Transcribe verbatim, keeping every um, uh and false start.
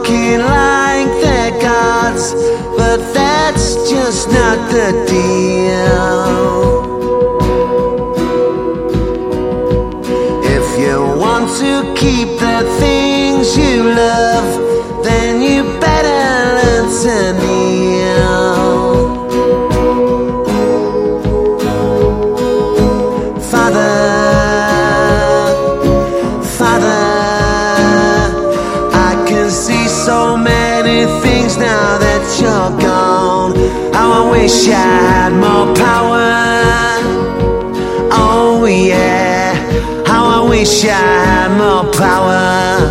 talking like they're gods, but that's just not the deal. If you want to keep the things you love, then you better learn to kneel. Father, Father, I can see so many things now that you're gone. How I wish I had more power. Oh yeah, how I wish I had more power.